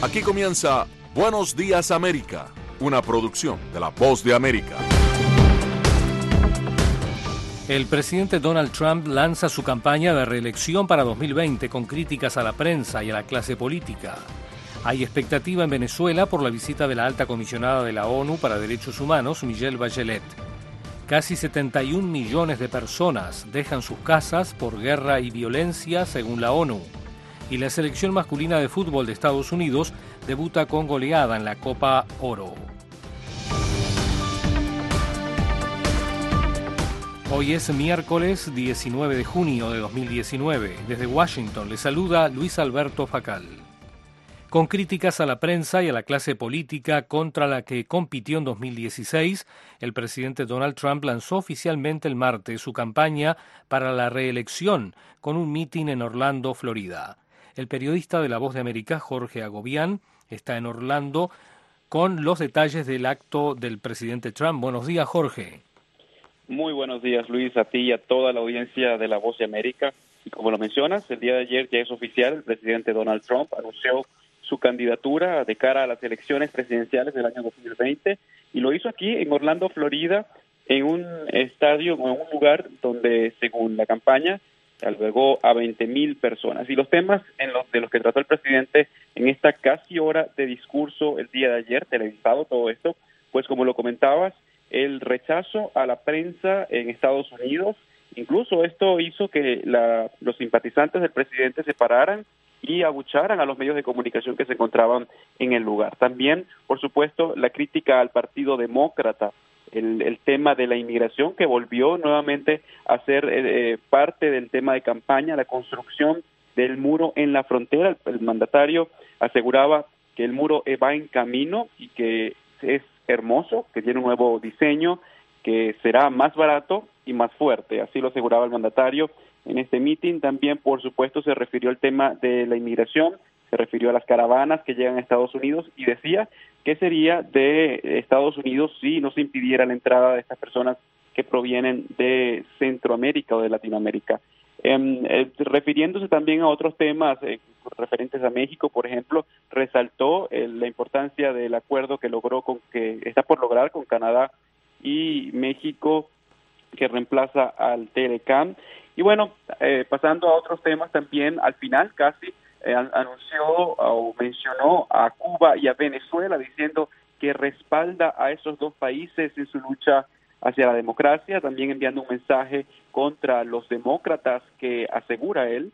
Aquí comienza Buenos Días América, una producción de La Voz de América. El presidente Donald Trump lanza su campaña de reelección para 2020 con críticas a la prensa y a la clase política. Hay expectativa en Venezuela por la visita de la alta comisionada de la ONU para Derechos Humanos, Michelle Bachelet. Casi 71 millones de personas dejan sus casas por guerra y violencia, según la ONU. Y la selección masculina de fútbol de Estados Unidos debuta con goleada en la Copa Oro. Hoy es miércoles 19 de junio de 2019. Desde Washington le saluda Luis Alberto Facal. Con críticas a la prensa y a la clase política contra la que compitió en 2016, el presidente Donald Trump lanzó oficialmente el martes su campaña para la reelección con un mitin en Orlando, Florida. El periodista de La Voz de América, Jorge Agobián, está en Orlando con los detalles del acto del presidente Trump. Buenos días, Jorge. Muy buenos días, Luis, a ti y a toda la audiencia de La Voz de América. Y como lo mencionas, el día de ayer ya es oficial, el presidente Donald Trump anunció su candidatura de cara a las elecciones presidenciales del año 2020 y lo hizo aquí en Orlando, Florida, en un estadio o en un lugar donde, según la campaña, albergó a 20,000 personas. Y los temas de los que trató el presidente en esta casi hora de discurso el día de ayer, televisado todo esto, pues como lo comentabas, el rechazo a la prensa en Estados Unidos, incluso esto hizo que los simpatizantes del presidente se pararan y abucharan a los medios de comunicación que se encontraban en el lugar. También, por supuesto, la crítica al Partido Demócrata, el tema de la inmigración que volvió nuevamente a ser parte del tema de campaña, la construcción del muro en la frontera. El mandatario aseguraba que el muro va en camino y que es hermoso, que tiene un nuevo diseño, que será más barato y más fuerte, así lo aseguraba el mandatario en este meeting. También, por supuesto, se refirió al tema de la inmigración, se refirió a las caravanas que llegan a Estados Unidos y decía que sería de Estados Unidos si no se impidiera la entrada de estas personas que provienen de Centroamérica o de Latinoamérica. Refiriéndose también a otros temas referentes a México, por ejemplo, resaltó la importancia del acuerdo que está por lograr con Canadá y México, que reemplaza al Telecam. Y bueno, pasando a otros temas también, al final casi anunció o mencionó a Cuba y a Venezuela, diciendo que respalda a esos dos países en su lucha hacia la democracia, también enviando un mensaje contra los demócratas que, asegura él,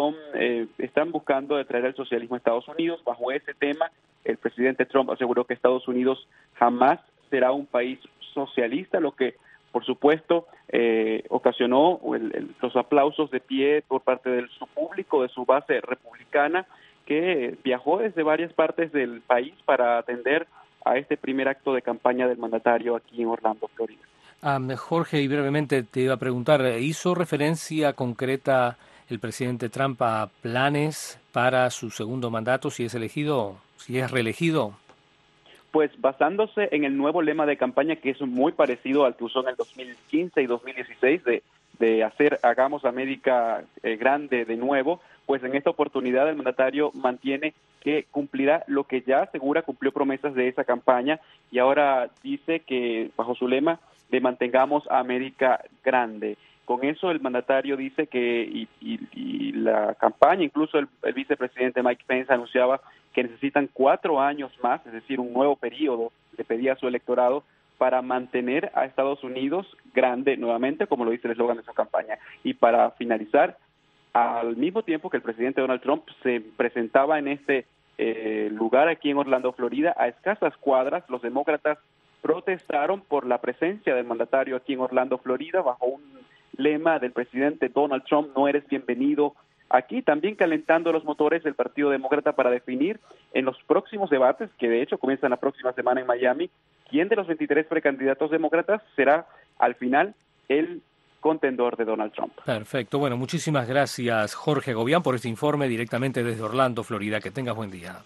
están buscando de traer el socialismo a Estados Unidos. Bajo ese tema, el presidente Trump aseguró que Estados Unidos jamás será un país socialista, lo que por supuesto ocasionó los aplausos de pie por parte de su público, de su base republicana, que viajó desde varias partes del país para atender a este primer acto de campaña del mandatario aquí en Orlando, Florida. Jorge, y brevemente te iba a preguntar, ¿hizo referencia concreta el presidente Trump a planes para su segundo mandato, si es reelegido? Pues basándose en el nuevo lema de campaña, que es muy parecido al que usó en el 2015 y 2016, de hagamos América grande de nuevo, pues en esta oportunidad el mandatario mantiene que cumplirá lo que ya asegura cumplió promesas de esa campaña, y ahora dice que bajo su lema de mantengamos a América grande. Con eso el mandatario dice que, y la campaña, incluso el vicepresidente Mike Pence anunciaba que necesitan 4 años más, es decir, un nuevo periodo, le pedía a su electorado, para mantener a Estados Unidos grande nuevamente, como lo dice el eslogan de su campaña. Y para finalizar, al mismo tiempo que el presidente Donald Trump se presentaba en este lugar aquí en Orlando, Florida, a escasas cuadras, los demócratas protestaron por la presencia del mandatario aquí en Orlando, Florida, bajo un lema del presidente Donald Trump: no eres bienvenido aquí, también calentando los motores del Partido Demócrata para definir en los próximos debates, que de hecho comienzan la próxima semana en Miami, quién de los 23 precandidatos demócratas será al final el contendor de Donald Trump. Perfecto. Bueno, muchísimas gracias, Jorge Agobián, por este informe directamente desde Orlando, Florida. Que tengas buen día.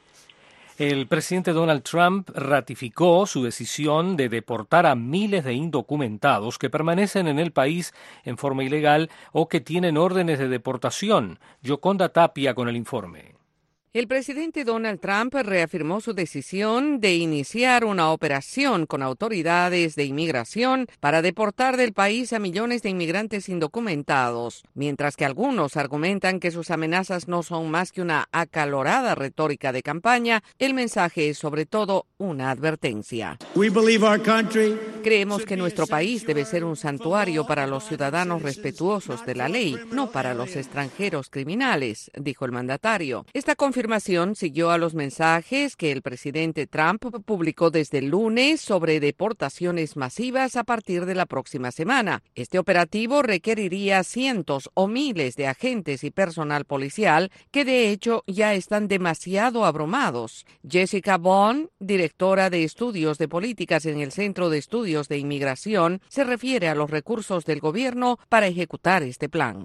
El presidente Donald Trump ratificó su decisión de deportar a miles de indocumentados que permanecen en el país en forma ilegal o que tienen órdenes de deportación. Yoconda Tapia con el informe. El presidente Donald Trump reafirmó su decisión de iniciar una operación con autoridades de inmigración para deportar del país a millones de inmigrantes indocumentados, mientras que algunos argumentan que sus amenazas no son más que una acalorada retórica de campaña. El mensaje es sobre todo una advertencia. Creemos que nuestro país debe ser un santuario para los ciudadanos respetuosos de la ley, no para los extranjeros criminales, dijo el mandatario. Esta confirmación siguió a los mensajes que el presidente Trump publicó desde el lunes sobre deportaciones masivas a partir de la próxima semana. Este operativo requeriría cientos o miles de agentes y personal policial que de hecho ya están demasiado abrumados. Jessica Bond, directora de estudios de políticas en el Centro de Estudios de Inmigración, se refiere a los recursos del gobierno para ejecutar este plan.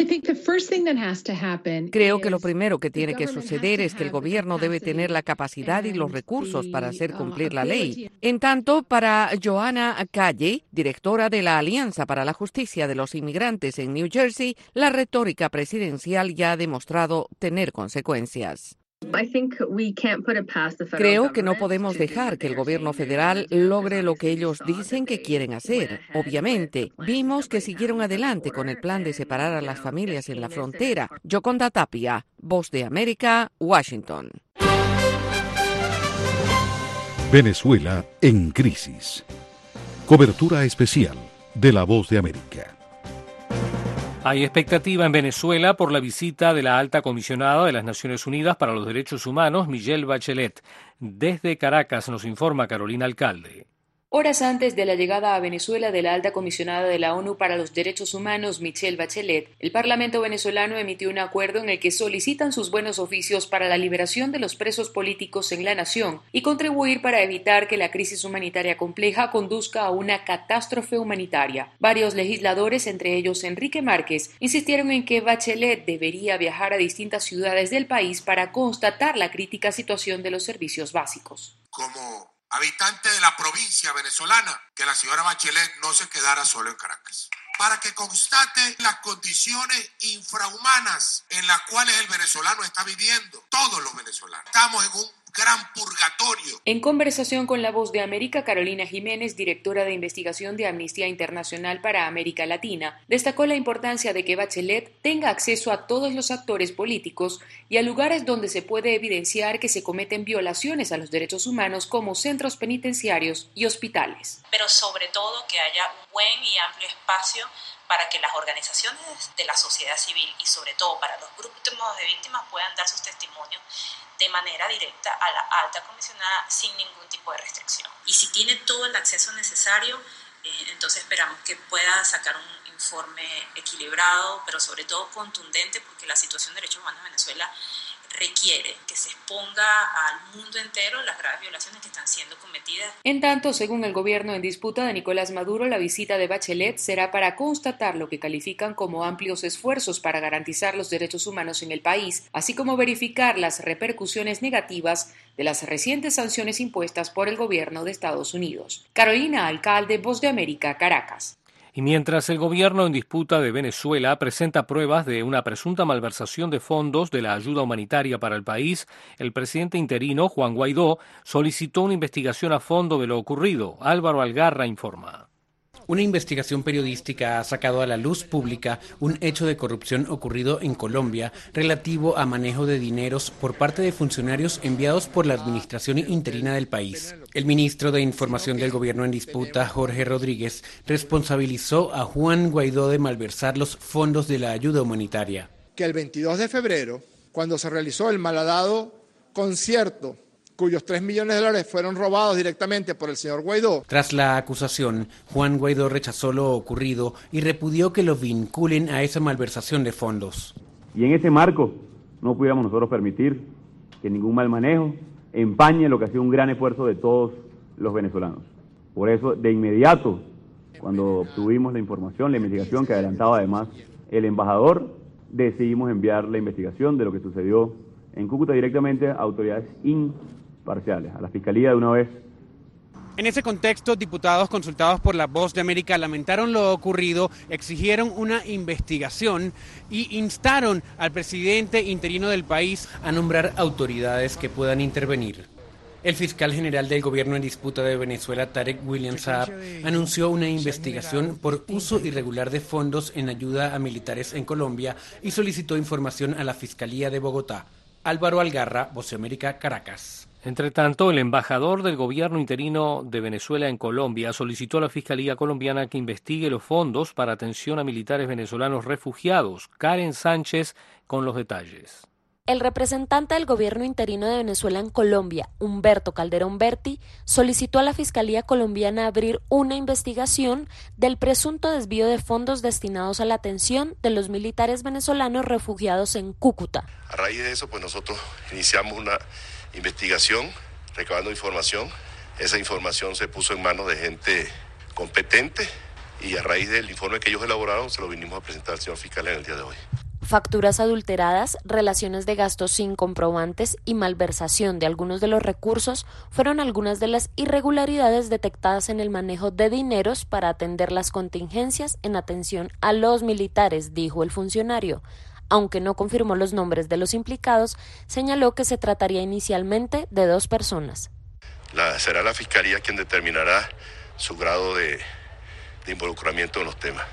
Creo que lo primero que tiene que suceder es que el gobierno debe tener la capacidad y los recursos para hacer cumplir la ley. En tanto, para Joanna Calle, directora de la Alianza para la Justicia de los Inmigrantes en New Jersey, la retórica presidencial ya ha demostrado tener consecuencias. Creo que no podemos dejar que el gobierno federal logre lo que ellos dicen que quieren hacer. Obviamente, vimos que siguieron adelante con el plan de separar a las familias en la frontera. Yoconda Tapia, Voz de América, Washington. Venezuela en crisis. Cobertura especial de La Voz de América. Hay expectativa en Venezuela por la visita de la alta comisionada de las Naciones Unidas para los Derechos Humanos, Michelle Bachelet. Desde Caracas nos informa Carolina Alcalde. Horas antes de la llegada a Venezuela de la alta comisionada de la ONU para los Derechos Humanos, Michelle Bachelet, el Parlamento venezolano emitió un acuerdo en el que solicitan sus buenos oficios para la liberación de los presos políticos en la nación y contribuir para evitar que la crisis humanitaria compleja conduzca a una catástrofe humanitaria. Varios legisladores, entre ellos Enrique Márquez, insistieron en que Bachelet debería viajar a distintas ciudades del país para constatar la crítica situación de los servicios básicos. Como habitante de la provincia venezolana, que la señora Bachelet no se quedara solo en Caracas, para que constate las condiciones infrahumanas en las cuales el venezolano está viviendo, todos los venezolanos. Estamos en un gran purgatorio. En conversación con La Voz de América, Carolina Jiménez, directora de investigación de Amnistía Internacional para América Latina, destacó la importancia de que Bachelet tenga acceso a todos los actores políticos y a lugares donde se puede evidenciar que se cometen violaciones a los derechos humanos como centros penitenciarios y hospitales. Pero sobre todo que haya un buen y amplio espacio para que las organizaciones de la sociedad civil y sobre todo para los grupos de víctimas puedan dar sus testimonios de manera directa a la alta comisionada sin ningún tipo de restricción. Y si tiene todo el acceso necesario, entonces esperamos que pueda sacar un informe equilibrado, pero sobre todo contundente, porque la situación de derechos humanos en Venezuela requiere que se exponga al mundo entero las graves violaciones que están siendo cometidas. En tanto, según el gobierno en disputa de Nicolás Maduro, la visita de Bachelet será para constatar lo que califican como amplios esfuerzos para garantizar los derechos humanos en el país, así como verificar las repercusiones negativas de las recientes sanciones impuestas por el gobierno de Estados Unidos. Carolina Alcalde, Voz de América, Caracas. Y mientras el gobierno en disputa de Venezuela presenta pruebas de una presunta malversación de fondos de la ayuda humanitaria para el país, el presidente interino, Juan Guaidó, solicitó una investigación a fondo de lo ocurrido. Álvaro Algarra informa. Una investigación periodística ha sacado a la luz pública un hecho de corrupción ocurrido en Colombia relativo a manejo de dineros por parte de funcionarios enviados por la administración interina del país. El ministro de Información del gobierno en disputa, Jorge Rodríguez, responsabilizó a Juan Guaidó de malversar los fondos de la ayuda humanitaria. Que el 22 de febrero, cuando se realizó el malhadado concierto, cuyos $3 millones fueron robados directamente por el señor Guaidó. Tras la acusación, Juan Guaidó rechazó lo ocurrido y repudió que lo vinculen a esa malversación de fondos. Y en ese marco no pudiéramos nosotros permitir que ningún mal manejo empañe lo que ha sido un gran esfuerzo de todos los venezolanos. Por eso, de inmediato, cuando obtuvimos la información, la investigación que adelantaba además el embajador, decidimos enviar la investigación de lo que sucedió en Cúcuta directamente a autoridades imparciales, a la Fiscalía de una vez, En ese contexto, diputados consultados por La Voz de América lamentaron lo ocurrido, exigieron una investigación y instaron al presidente interino del país a nombrar autoridades que puedan intervenir. El fiscal general del gobierno en disputa de Venezuela, Tarek William Saab, anunció una investigación por uso irregular de fondos en ayuda a militares en Colombia y solicitó información a la Fiscalía de Bogotá. Álvaro Algarra, Voz de América, Caracas. Entre tanto, el embajador del gobierno interino de Venezuela en Colombia solicitó a la Fiscalía colombiana que investigue los fondos para atención a militares venezolanos refugiados. Karen Sánchez con los detalles. El representante del gobierno interino de Venezuela en Colombia, Humberto Calderón Berti, solicitó a la Fiscalía colombiana abrir una investigación del presunto desvío de fondos destinados a la atención de los militares venezolanos refugiados en Cúcuta. A raíz de eso, nosotros iniciamos una investigación, recabando información. Esa información se puso en manos de gente competente y a raíz del informe que ellos elaboraron se lo vinimos a presentar al señor fiscal en el día de hoy. Facturas adulteradas, relaciones de gastos sin comprobantes y malversación de algunos de los recursos fueron algunas de las irregularidades detectadas en el manejo de dineros para atender las contingencias en atención a los militares, dijo el funcionario. Aunque no confirmó los nombres de los implicados, señaló que se trataría inicialmente de 2 personas. Será la Fiscalía quien determinará su grado de involucramiento en los temas.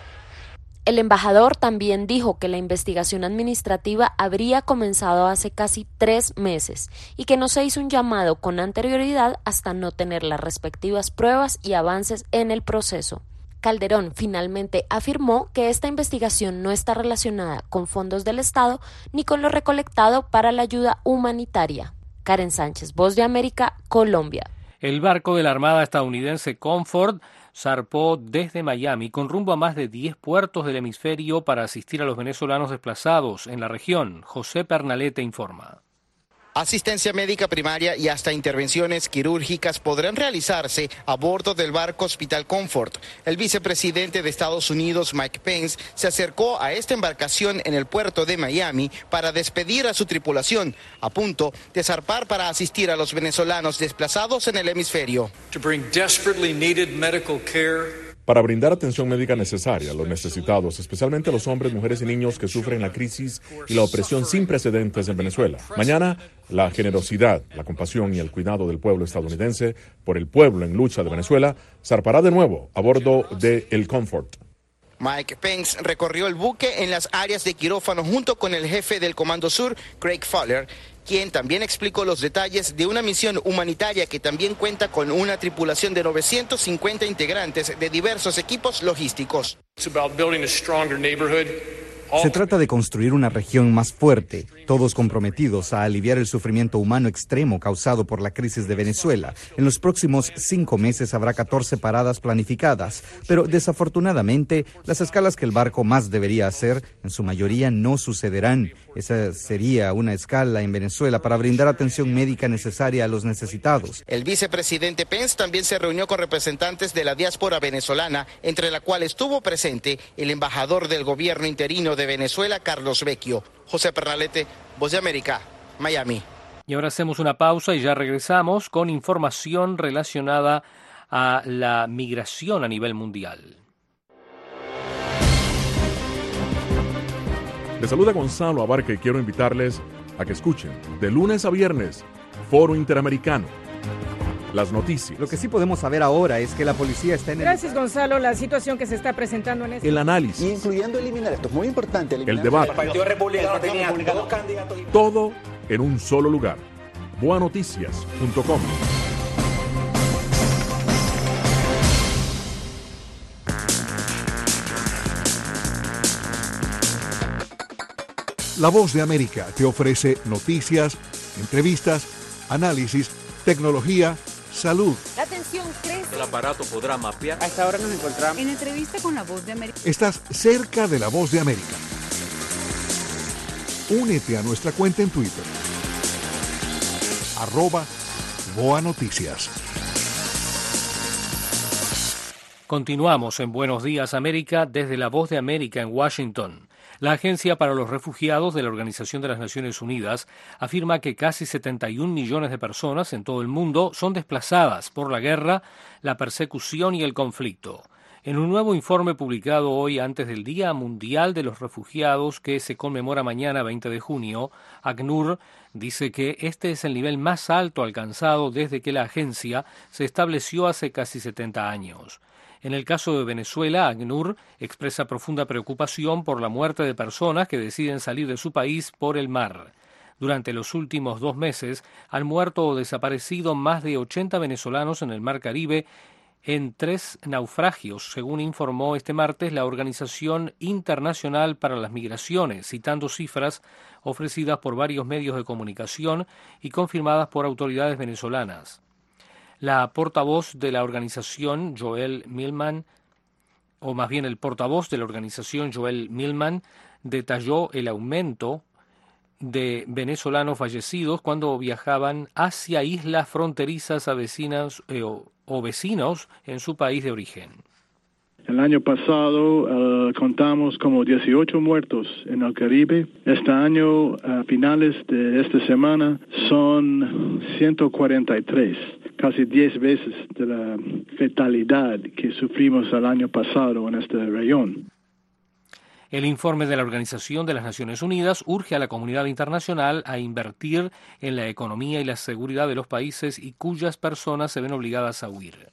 El embajador también dijo que la investigación administrativa habría comenzado hace casi 3 meses y que no se hizo un llamado con anterioridad hasta no tener las respectivas pruebas y avances en el proceso. Calderón finalmente afirmó que esta investigación no está relacionada con fondos del Estado ni con lo recolectado para la ayuda humanitaria. Karen Sánchez, Voz de América, Colombia. El barco de la Armada estadounidense Comfort zarpó desde Miami con rumbo a más de 10 puertos del hemisferio para asistir a los venezolanos desplazados en la región. José Pernalete informa. Asistencia médica primaria y hasta intervenciones quirúrgicas podrán realizarse a bordo del barco Hospital Comfort. El vicepresidente de Estados Unidos, Mike Pence, se acercó a esta embarcación en el puerto de Miami para despedir a su tripulación, a punto de zarpar para asistir a los venezolanos desplazados en el hemisferio. Para brindar atención médica necesaria a los necesitados, especialmente a los hombres, mujeres y niños que sufren la crisis y la opresión sin precedentes en Venezuela. Mañana, la generosidad, la compasión y el cuidado del pueblo estadounidense por el pueblo en lucha de Venezuela zarpará de nuevo a bordo de el Comfort. Mike Pence recorrió el buque en las áreas de quirófano junto con el jefe del Comando Sur, Craig Fowler, quien también explicó los detalles de una misión humanitaria que también cuenta con una tripulación de 950 integrantes de diversos equipos logísticos. Se trata de construir una región más fuerte, todos comprometidos a aliviar el sufrimiento humano extremo causado por la crisis de Venezuela. En los próximos 5 meses habrá 14 paradas planificadas, pero desafortunadamente las escalas que el barco más debería hacer, en su mayoría no sucederán. Esa sería una escala en Venezuela para brindar atención médica necesaria a los necesitados. El vicepresidente Pence también se reunió con representantes de la diáspora venezolana, entre la cual estuvo presente el embajador del gobierno interino de Venezuela, Carlos Vecchio. José Pernalete, Voz de América, Miami. Y ahora hacemos una pausa y ya regresamos con información relacionada a la migración a nivel mundial. Les saluda Gonzalo Abarca y quiero invitarles a que escuchen de lunes a viernes Foro Interamericano. Las noticias. Lo que sí podemos saber ahora es que la policía está en el... Gracias, Gonzalo. La situación que se está presentando en este... El análisis. Incluyendo eliminar, esto es muy importante. El debate. El Partido Republicano tenía 2 candidatos. Todo en un solo lugar. Boanoticias.com. La Voz de América te ofrece noticias, entrevistas, análisis, tecnología, salud. La atención crece. El aparato podrá mapear. A esta hora nos encontramos en entrevista con La Voz de América. Estás cerca de La Voz de América. Únete a nuestra cuenta en Twitter. @BoaNoticias. Continuamos en Buenos Días América desde La Voz de América en Washington. La Agencia para los Refugiados de la Organización de las Naciones Unidas afirma que casi 71 millones de personas en todo el mundo son desplazadas por la guerra, la persecución y el conflicto. En un nuevo informe publicado hoy antes del Día Mundial de los Refugiados, que se conmemora mañana 20 de junio, ACNUR dice que este es el nivel más alto alcanzado desde que la agencia se estableció hace casi 70 años. En el caso de Venezuela, ACNUR expresa profunda preocupación por la muerte de personas que deciden salir de su país por el mar. Durante los últimos 2 meses han muerto o desaparecido más de 80 venezolanos en el Mar Caribe en 3 naufragios, según informó este martes la Organización Internacional para las Migraciones, citando cifras ofrecidas por varios medios de comunicación y confirmadas por autoridades venezolanas. La portavoz de la organización, Joel Millman, o más bien el portavoz de la organización, Joel Millman, detalló el aumento de venezolanos fallecidos cuando viajaban hacia islas fronterizas a vecinas o vecinos en su país de origen. El año pasado contamos como 18 muertos en el Caribe. Este año, a finales de esta semana, son 143, casi 10 veces de la fatalidad que sufrimos el año pasado en este región. El informe de la Organización de las Naciones Unidas urge a la comunidad internacional a invertir en la economía y la seguridad de los países y cuyas personas se ven obligadas a huir.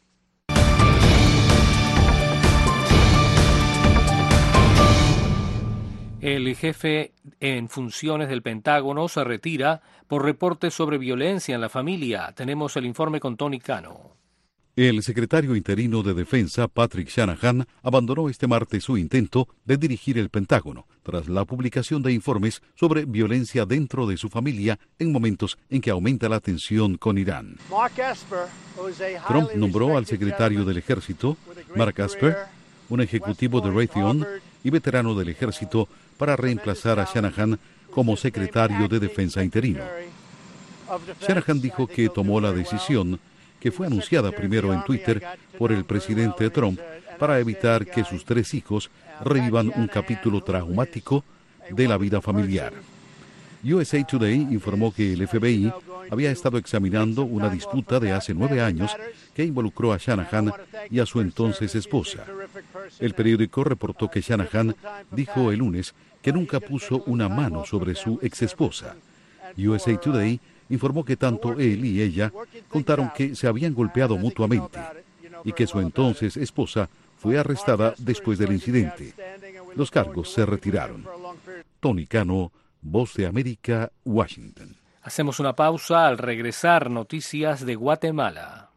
El jefe en funciones del Pentágono se retira por reportes sobre violencia en la familia. Tenemos el informe con Tony Cano. El secretario interino de Defensa, Patrick Shanahan, abandonó este martes su intento de dirigir el Pentágono tras la publicación de informes sobre violencia dentro de su familia en momentos en que aumenta la tensión con Irán. Trump nombró al secretario del Ejército, Mark Esper, un ejecutivo de Raytheon y veterano del Ejército, para reemplazar a Shanahan como secretario de Defensa interino. Shanahan dijo que tomó la decisión, que fue anunciada primero en Twitter por el presidente Trump, para evitar que sus 3 hijos revivan un capítulo traumático de la vida familiar. USA Today informó que el FBI había estado examinando una disputa de hace 9 años que involucró a Shanahan y a su entonces esposa. El periódico reportó que Shanahan dijo el lunes que nunca puso una mano sobre su exesposa. USA Today informó que tanto él y ella contaron que se habían golpeado mutuamente y que su entonces esposa fue arrestada después del incidente. Los cargos se retiraron. Tony Cano, Voz de América, Washington. Hacemos una pausa. Al regresar, noticias de Guatemala.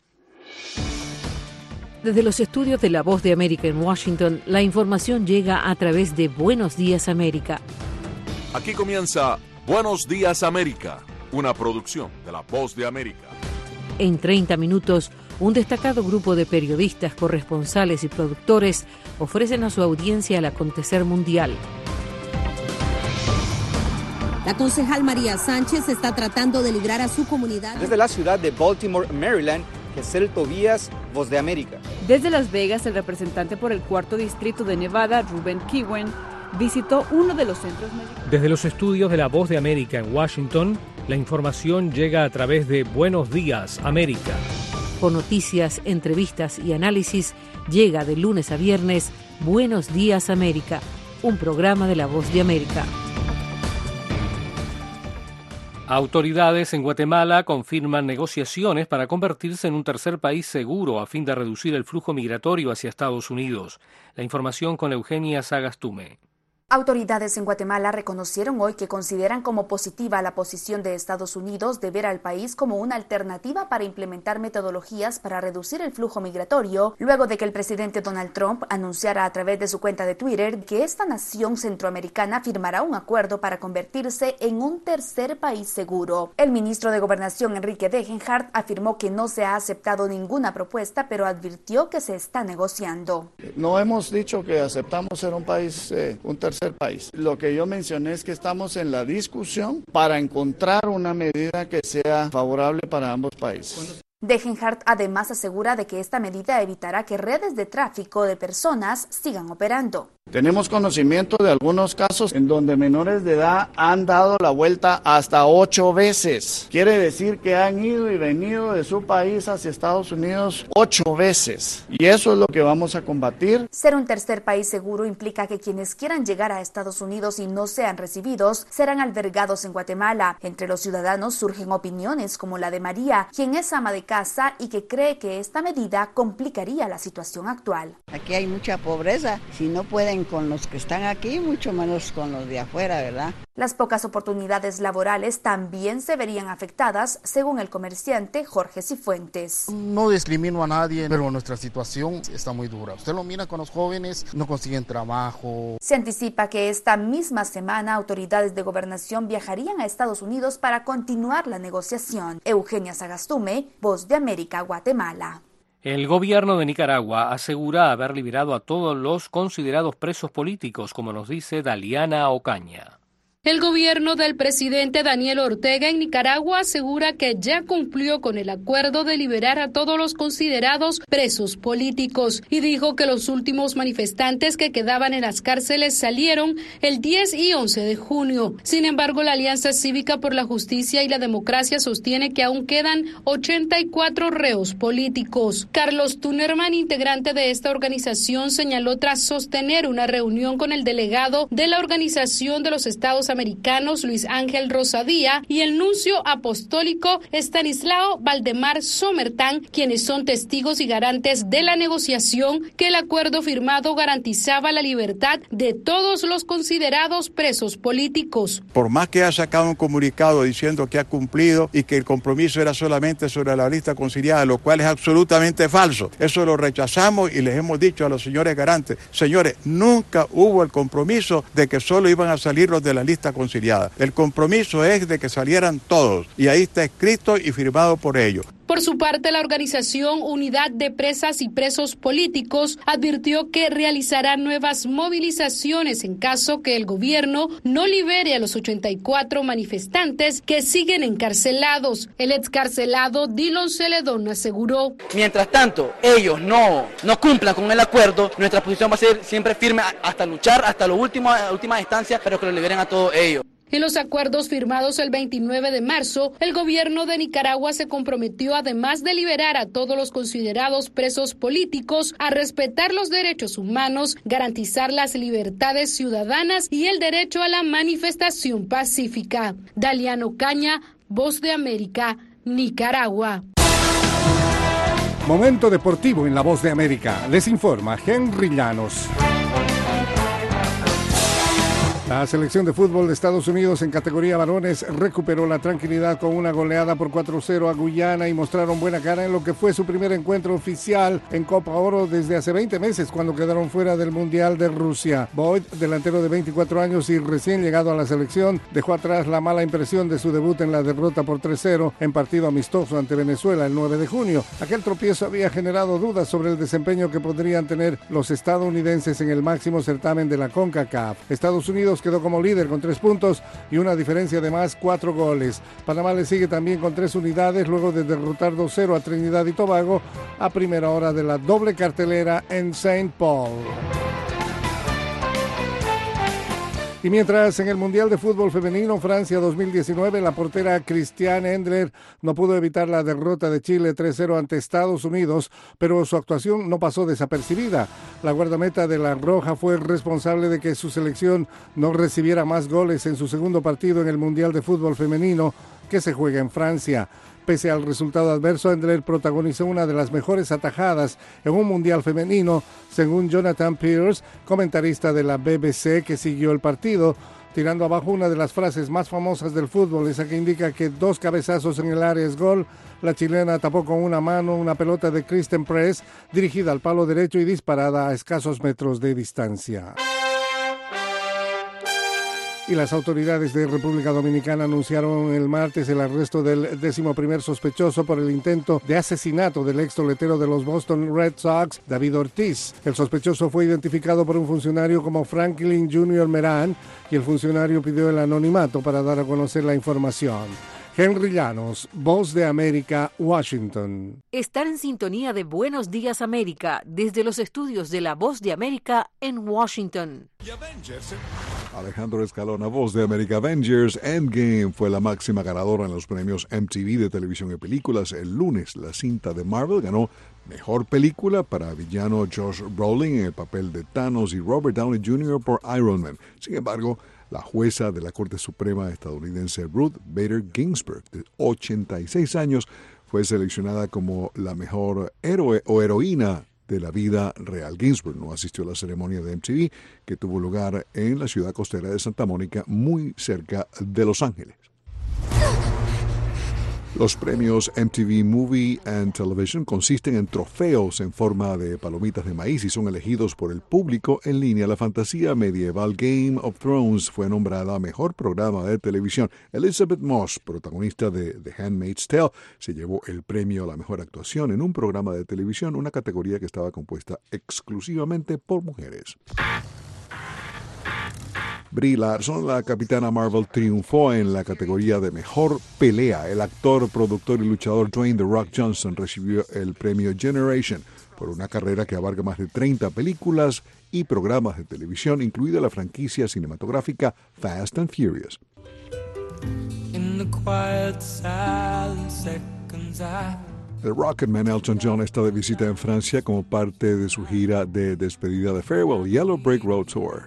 Desde los estudios de La Voz de América en Washington, la información llega a través de Buenos Días América. Aquí comienza Buenos Días América, una producción de La Voz de América. En 30 minutos, un destacado grupo de periodistas, corresponsales y productores ofrecen a su audiencia el acontecer mundial. La concejal María Sánchez está tratando de librar a su comunidad. Desde la ciudad de Baltimore, Maryland, Gesell Tobías, Voz de América. Desde Las Vegas, el representante por el 4º distrito de Nevada, Ruben Kiwen, visitó uno de los centros médicos. Desde los estudios de La Voz de América en Washington, la información llega a través de Buenos Días América. Con noticias, entrevistas y análisis, llega de lunes a viernes Buenos Días América, un programa de La Voz de América. Autoridades en Guatemala confirman negociaciones para convertirse en un tercer país seguro a fin de reducir el flujo migratorio hacia Estados Unidos. La información con Eugenia Sagastume. Autoridades en Guatemala reconocieron hoy que consideran como positiva la posición de Estados Unidos de ver al país como una alternativa para implementar metodologías para reducir el flujo migratorio, luego de que el presidente Donald Trump anunciara a través de su cuenta de Twitter que esta nación centroamericana firmará un acuerdo para convertirse en un tercer país seguro. El ministro de Gobernación, Enrique Degenhardt, afirmó que no se ha aceptado ninguna propuesta, pero advirtió que se está negociando. No hemos dicho que aceptamos ser un país, un tercer país. Lo que yo mencioné es que estamos en la discusión para encontrar una medida que sea favorable para ambos países. Degenhardt además asegura de que esta medida evitará que redes de tráfico de personas sigan operando. Tenemos conocimiento de algunos casos en donde menores de edad han dado la vuelta hasta 8 veces. Quiere decir que han ido y venido de su país hacia Estados Unidos 8 veces. Y eso es lo que vamos a combatir. Ser un tercer país seguro implica que quienes quieran llegar a Estados Unidos y no sean recibidos serán albergados en Guatemala. Entre los ciudadanos surgen opiniones como la de María, quien es ama de casa y que cree que esta medida complicaría la situación actual. Aquí hay mucha pobreza. Si no pueden con los que están aquí, mucho menos con los de afuera, ¿verdad? Las pocas oportunidades laborales también se verían afectadas, según el comerciante Jorge Cifuentes. No discrimino a nadie, pero nuestra situación está muy dura. Usted lo mira con los jóvenes, no consiguen trabajo. Se anticipa que esta misma semana autoridades de gobernación viajarían a Estados Unidos para continuar la negociación. Eugenia Sagastume, Voz de América, Guatemala. El gobierno de Nicaragua asegura haber liberado a todos los considerados presos políticos, como nos dice Daliana Ocaña. El gobierno del presidente Daniel Ortega en Nicaragua asegura que ya cumplió con el acuerdo de liberar a todos los considerados presos políticos y dijo que los últimos manifestantes que quedaban en las cárceles salieron el 10 y 11 de junio. Sin embargo, la Alianza Cívica por la Justicia y la Democracia sostiene que aún quedan 84 reos políticos. Carlos Tunerman, integrante de esta organización, señaló tras sostener una reunión con el delegado de la Organización de los Estados Americanos, Luis Ángel Rosadía, y el nuncio apostólico Estanislao Valdemar Somertán, quienes son testigos y garantes de la negociación, que el acuerdo firmado garantizaba la libertad de todos los considerados presos políticos. Por más que haya sacado un comunicado diciendo que ha cumplido y que el compromiso era solamente sobre la lista conciliada, lo cual es absolutamente falso. Eso lo rechazamos y les hemos dicho a los señores garantes, señores, nunca hubo el compromiso de que solo iban a salir los de la lista conciliada. El compromiso es de que salieran todos y ahí está escrito y firmado por ellos. Por su parte, la organización Unidad de Presas y Presos Políticos advirtió que realizará nuevas movilizaciones en caso que el gobierno no libere a los 84 manifestantes que siguen encarcelados. El excarcelado Dillon Celedón aseguró: mientras tanto, ellos no cumplan con el acuerdo, nuestra posición va a ser siempre firme hasta luchar, hasta la última instancia, pero que lo liberen a todos ellos. En los acuerdos firmados el 29 de marzo, el gobierno de Nicaragua se comprometió, además de liberar a todos los considerados presos políticos, a respetar los derechos humanos, garantizar las libertades ciudadanas y el derecho a la manifestación pacífica. Daliana Ocaña, Voz de América, Nicaragua. Momento deportivo en La Voz de América. Les informa Henry Llanos. La selección de fútbol de Estados Unidos en categoría varones recuperó la tranquilidad con una goleada por 4-0 a Guyana y mostraron buena cara en lo que fue su primer encuentro oficial en Copa Oro desde hace 20 meses cuando quedaron fuera del Mundial de Rusia. Boyd, delantero de 24 años y recién llegado a la selección, dejó atrás la mala impresión de su debut en la derrota por 3-0 en partido amistoso ante Venezuela el 9 de junio. Aquel tropiezo había generado dudas sobre el desempeño que podrían tener los estadounidenses en el máximo certamen de la CONCACAF. Estados Unidos quedó como líder con 3 puntos y una diferencia de más 4 goles. Panamá le sigue también con 3 unidades luego de derrotar 2-0 a Trinidad y Tobago a primera hora de la doble cartelera en Saint Paul. Y mientras en el Mundial de Fútbol Femenino Francia 2019, la portera Christiane Endler no pudo evitar la derrota de Chile 3-0 ante Estados Unidos, pero su actuación no pasó desapercibida. La guardameta de la Roja fue responsable de que su selección no recibiera más goles en su segundo partido en el Mundial de Fútbol Femenino que se juega en Francia. Pese al resultado adverso, Endler protagonizó una de las mejores atajadas en un mundial femenino, según Jonathan Pierce, comentarista de la BBC que siguió el partido, tirando abajo una de las frases más famosas del fútbol, esa que indica que 2 cabezazos en el área es gol. La chilena tapó con una mano una pelota de Kristen Press dirigida al palo derecho y disparada a escasos metros de distancia. Y las autoridades de República Dominicana anunciaron el martes el arresto del 11º sospechoso por el intento de asesinato del ex toletero de los Boston Red Sox, David Ortiz. El sospechoso fue identificado por un funcionario como Franklin Jr. Meran y el funcionario pidió el anonimato para dar a conocer la información. Henry Llanos, Voz de América, Washington. Estar en sintonía de Buenos Días América desde los estudios de La Voz de América en Washington. Alejandro Escalona, Voz de América. Avengers Endgame fue la máxima ganadora en los premios MTV de televisión y películas. El lunes, la cinta de Marvel ganó Mejor Película para villano Josh Brolin en el papel de Thanos y Robert Downey Jr. por Iron Man. Sin embargo, la jueza de la Corte Suprema estadounidense Ruth Bader Ginsburg, de 86 años, fue seleccionada como la mejor héroe o heroína de la vida real. Ginsburg no asistió a la ceremonia de MTV que tuvo lugar en la ciudad costera de Santa Mónica, muy cerca de Los Ángeles. Los premios MTV Movie and Television consisten en trofeos en forma de palomitas de maíz y son elegidos por el público en línea. La fantasía medieval Game of Thrones fue nombrada mejor programa de televisión. Elizabeth Moss, protagonista de The Handmaid's Tale, se llevó el premio a la mejor actuación en un programa de televisión, una categoría que estaba compuesta exclusivamente por mujeres. Brie Larson, la capitana Marvel, triunfó en la categoría de Mejor Pelea. El actor, productor y luchador Dwayne The Rock Johnson recibió el premio Generation por una carrera que abarca más de 30 películas y programas de televisión, incluida la franquicia cinematográfica Fast and Furious. El Rocketman Elton John está de visita en Francia como parte de su gira de despedida de Farewell Yellow Brick Road Tour.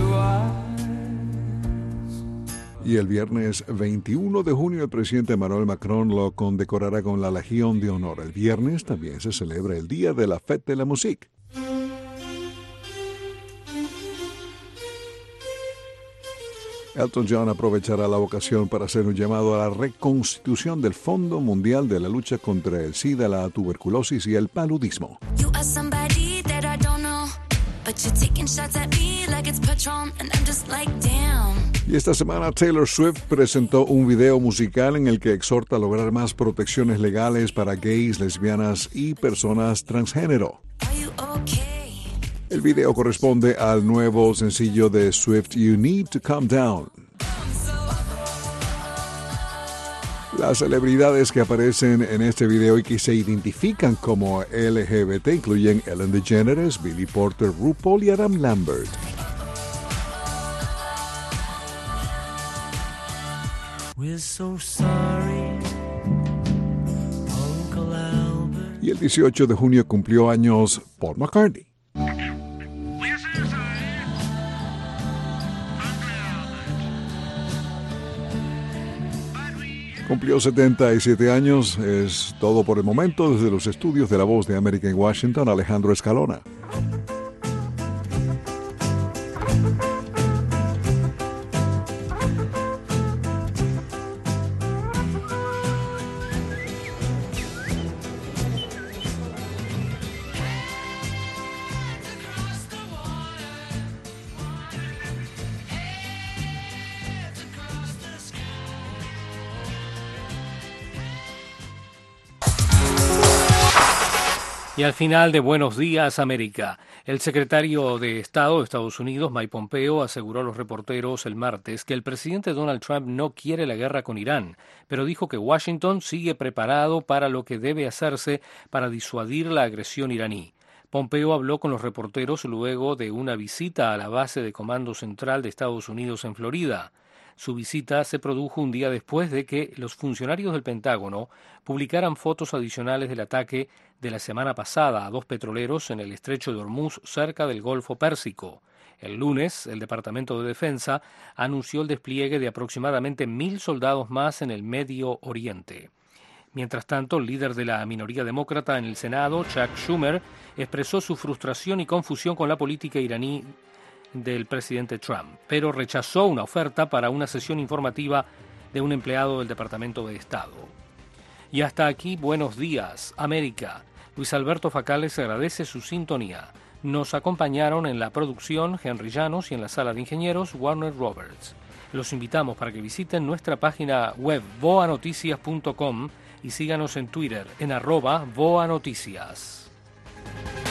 Y el viernes 21 de junio el presidente Emmanuel Macron lo condecorará con la Legión de Honor. El viernes también se celebra el Día de la Fête de la Musique. Elton John aprovechará la ocasión para hacer un llamado a la reconstitución del Fondo Mundial de la lucha contra el SIDA, la tuberculosis y el paludismo. Y esta semana Taylor Swift presentó un video musical en el que exhorta a lograr más protecciones legales para gays, lesbianas y personas transgénero. El video corresponde al nuevo sencillo de Swift, You Need to Calm Down. Las celebridades que aparecen en este video y que se identifican como LGBT incluyen Ellen DeGeneres, Billy Porter, RuPaul y Adam Lambert. Y el 18 de junio cumplió años Paul McCartney. Cumplió 77 años. Es todo por el momento. Desde los estudios de La Voz de América en Washington, Alejandro Escalona. Y al final de Buenos Días, América, el secretario de Estado de Estados Unidos, Mike Pompeo, aseguró a los reporteros el martes que el presidente Donald Trump no quiere la guerra con Irán, pero dijo que Washington sigue preparado para lo que debe hacerse para disuadir la agresión iraní. Pompeo habló con los reporteros luego de una visita a la base de Comando Central de Estados Unidos en Florida. Su visita se produjo un día después de que los funcionarios del Pentágono publicaran fotos adicionales del ataque de la semana pasada a 2 petroleros en el estrecho de Hormuz cerca del Golfo Pérsico. El lunes, el Departamento de Defensa anunció el despliegue de aproximadamente 1.000 soldados más en el Medio Oriente. Mientras tanto, el líder de la minoría demócrata en el Senado, Chuck Schumer, expresó su frustración y confusión con la política iraní del presidente Trump, pero rechazó una oferta para una sesión informativa de un empleado del Departamento de Estado. Y hasta aquí, Buenos Días, América. Luis Alberto Facales agradece su sintonía. Nos acompañaron en la producción Henry Llanos y en la sala de ingenieros Warner Roberts. Los invitamos para que visiten nuestra página web voanoticias.com y síganos en Twitter en @voanoticias.